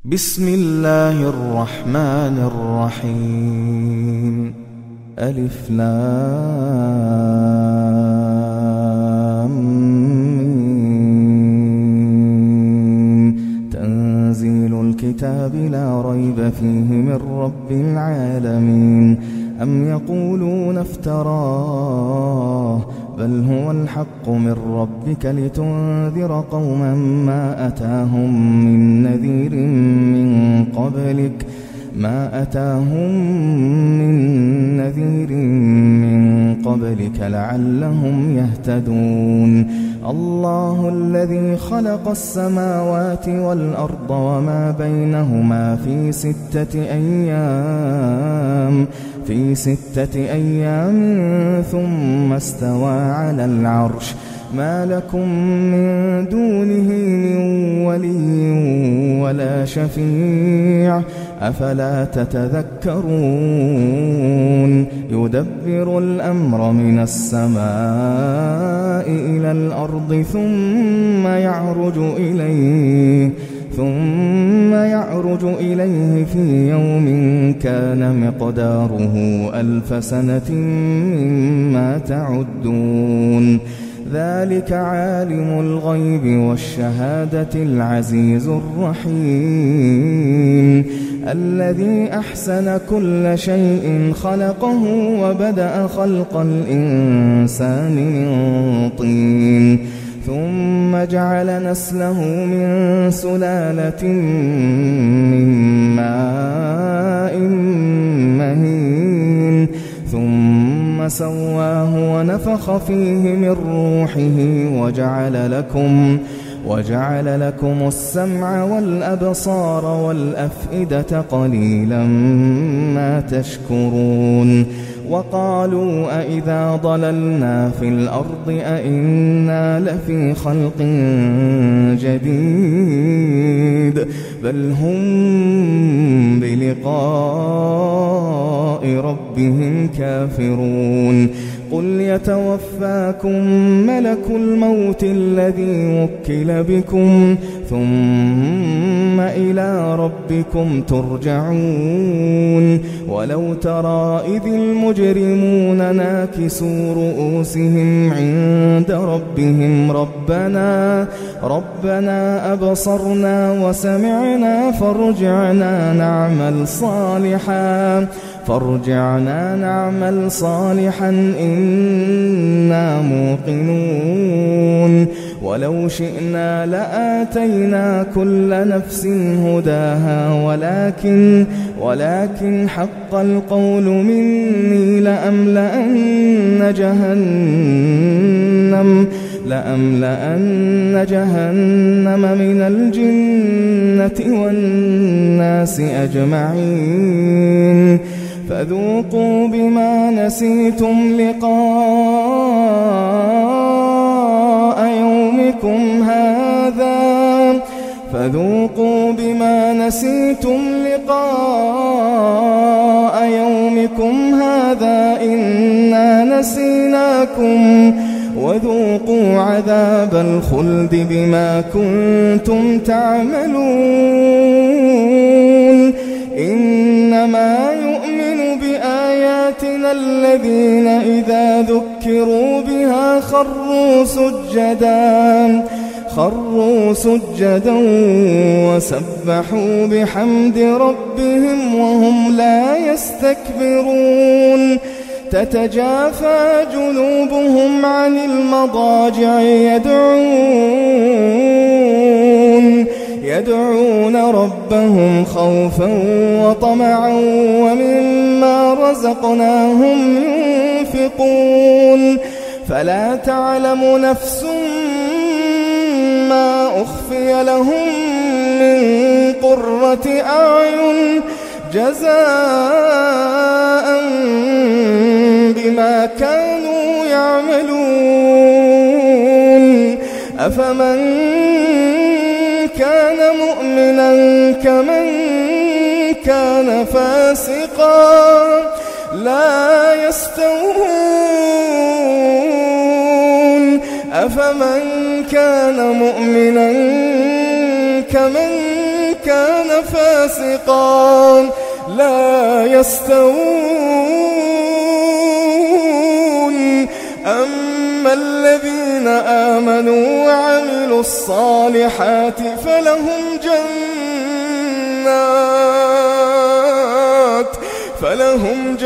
بسم الله الرحمن الرحيم. ألف لام ميم. تنزيل الكتاب لا ريب فيه من رب العالمين. أم يقولون افتراه بل هو الحق من ربك لتنذر قوما ما أتاهم من نذير من قبلك لعلهم يهتدون. الله الذي خلق السماوات والأرض وما بينهما في 6 أيام ثم استوى على العرش. ما لكم من دونه من ولي ولا شفيع أفلا تتذكرون. يدبر الأمر من السماء إلى الأرض ثم يعرج إليه في يوم كان مقداره 1000 سنة مما تعدون. ذلك عالم الغيب والشهادة العزيز الرحيم. الذي أحسن كل شيء خلقه وبدأ خلق الإنسان من طين ثم جعل نسله من سلالة من ماء مهين ثم سواه ونفخ فيه من روحه وجعل لكم السمع والأبصار والأفئدة قليلا ما تشكرون. وقالوا أئذا ضللنا في الأرض أئنا لفي خلق جديد بل هم بلقاء ربهم كافرون. قل يتوفاكم ملك الموت الذي وكل بكم ثم إلى ربكم ترجعون. ولو ترى إذ المجرمون ناكسوا رؤوسهم عند ربهم ربنا أبصرنا وسمعنا فارجعنا نعمل صالحا إنا موقنون. ولو شئنا لآتينا كل نفس هداها ولكن حق القول مني لأملأن جهنم من الجنة والناس أجمعين. فذوقوا بما نسيتم لقاء يومكم هذا إنا نسيناكم وذوقوا عذاب الخلد بما كنتم تعملون. إنما يؤمن بآياتنا الذين إذا ذكروا بها خروا سجدا وسبحوا بحمد ربهم وهم لا يستكبرون. تتجافى جنوبهم عن المضاجع يدعون ربهم خوفا وطمعا ومما رزقناهم ينفقون. فلا تعلم نفس ما أخفي لهم من قرة أعين جزاء بما كانوا يعملون. أفمن كان مؤمنا كمن كان فاسقا لا يستوون. أفمن كان مؤمنا كمن كان كان فاسقا لا يستوون أما الذين آمنوا وعملوا الصالحات فلهم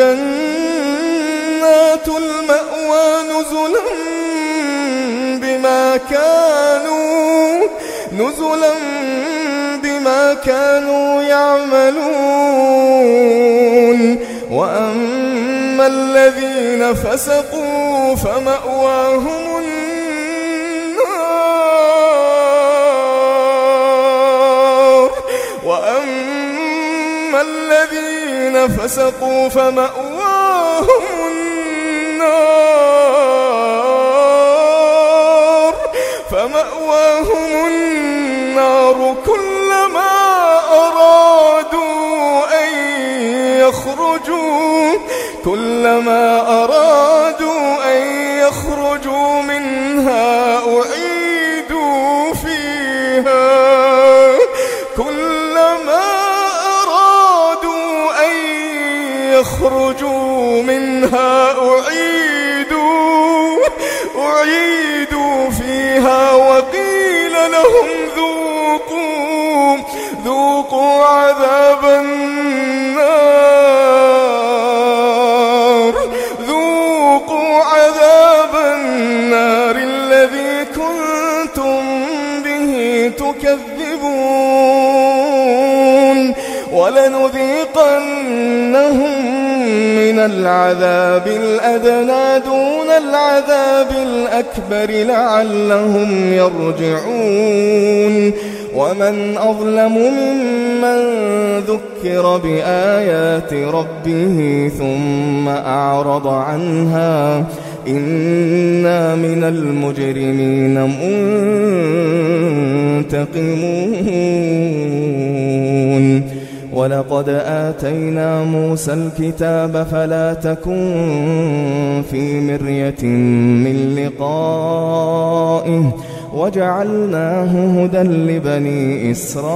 جنات المأوى نزلا بما كانوا يعملون وأما الذين فسقوا فمأواهم النار كلما أرادوا أن يخرجوا منها أعيدوا فيها وقيل لهم ذوقوا عذاب النار الذي كنتم به تكذبون ولنذيقنهم من العذاب الأدنى دون العذاب الأكبر لعلهم يرجعون ومن أظلم ممن ذكر بآيات ربه ثم أعرض عنها إنا من المجرمين منتقمون ولقد آتينا موسى الكتاب فلا تكن في مرية من لقائه وجعلناه هدى لبني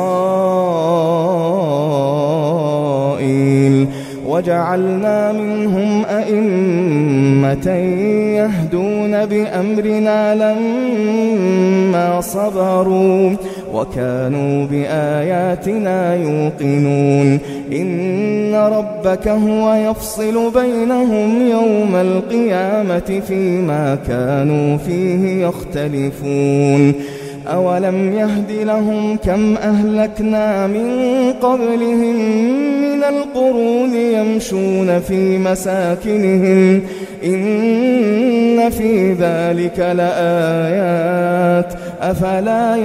إسرائيل وجعلنا منهم أئمة يهدون بأمرنا لما صبروا وكانوا بآياتنا يوقنون إن ربك هو يفصل بينهم يوم القيامة فيما كانوا فيه يختلفون أولم يهد لهم كم أهلكنا من قبلهم من القرون يمشون في مساكنهم إن في ذلك لآيات أفلا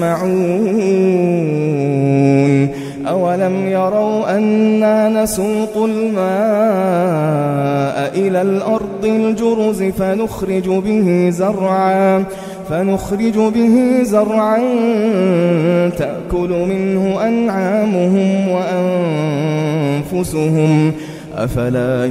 يسمعون أولم يروا أنا نسوق الماء إلى الأرض الجرز فنخرج به زرعا تأكل منه أنعامهم وأنفسهم أفلا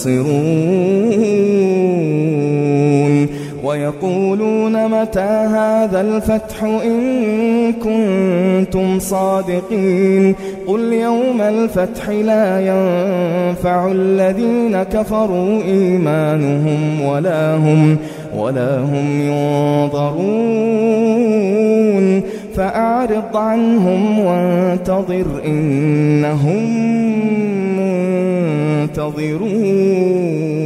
يبصرون ويقولون متى هذا الفتح إن كنتم صادقين قل يوم الفتح لا ينفع الذين كفروا إيمانهم ولا هم ينظرون فأعرض عنهم وانتظر إنهم منتظرون